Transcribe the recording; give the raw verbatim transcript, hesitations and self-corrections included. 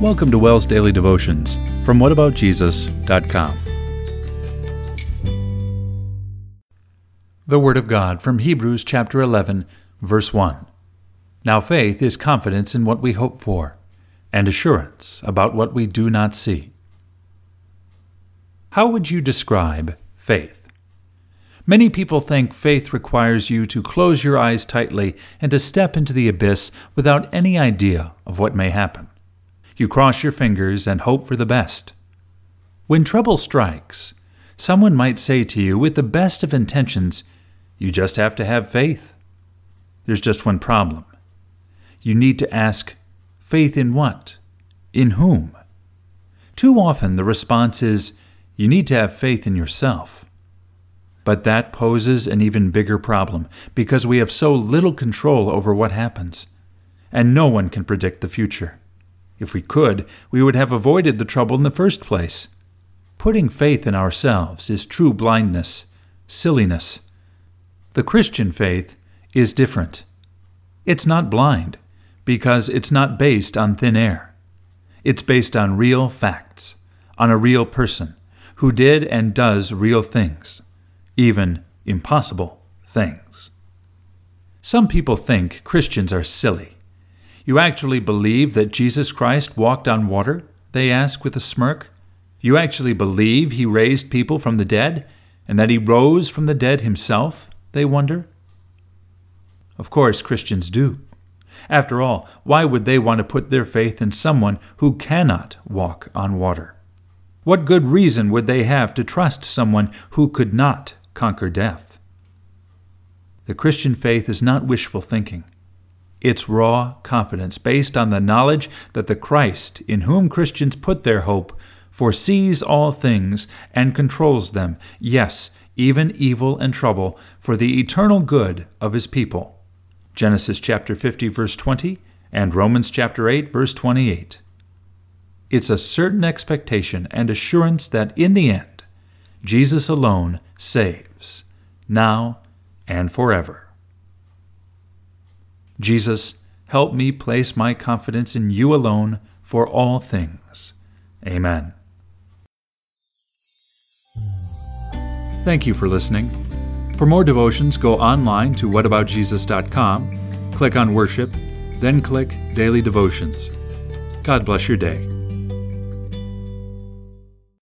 Welcome to Wells Daily Devotions from what about jesus dot com. The Word of God from Hebrews chapter eleven, verse one. Now faith is confidence in what we hope for, and assurance about what we do not see. How would you describe faith? Many people think faith requires you to close your eyes tightly and to step into the abyss without any idea of what may happen. You cross your fingers and hope for the best. When trouble strikes, someone might say to you with the best of intentions, you just have to have faith. There's just one problem. You need to ask, faith in what? In whom? Too often the response is, you need to have faith in yourself. But that poses an even bigger problem because we have so little control over what happens, and no one can predict the future. If we could, we would have avoided the trouble in the first place. Putting faith in ourselves is true blindness, silliness. The Christian faith is different. It's not blind, because it's not based on thin air. It's based on real facts, on a real person who did and does real things, even impossible things. Some people think Christians are silly. You actually believe that Jesus Christ walked on water? They ask with a smirk. You actually believe he raised people from the dead, and that he rose from the dead himself? They wonder. Of course, Christians do. After all, why would they want to put their faith in someone who cannot walk on water? What good reason would they have to trust someone who could not conquer death? The Christian faith is not wishful thinking. It's raw confidence based on the knowledge that the Christ in whom Christians put their hope foresees all things and controls them, yes, even evil and trouble, for the eternal good of his people. Genesis chapter fifty, verse twenty, and Romans chapter eight, verse twenty-eight. It's a certain expectation and assurance that in the end, Jesus alone saves, now and forever. Jesus, help me place my confidence in you alone for all things. Amen. Thank you for listening. For more devotions, go online to what about jesus dot com, click on Worship, then click Daily Devotions. God bless your day.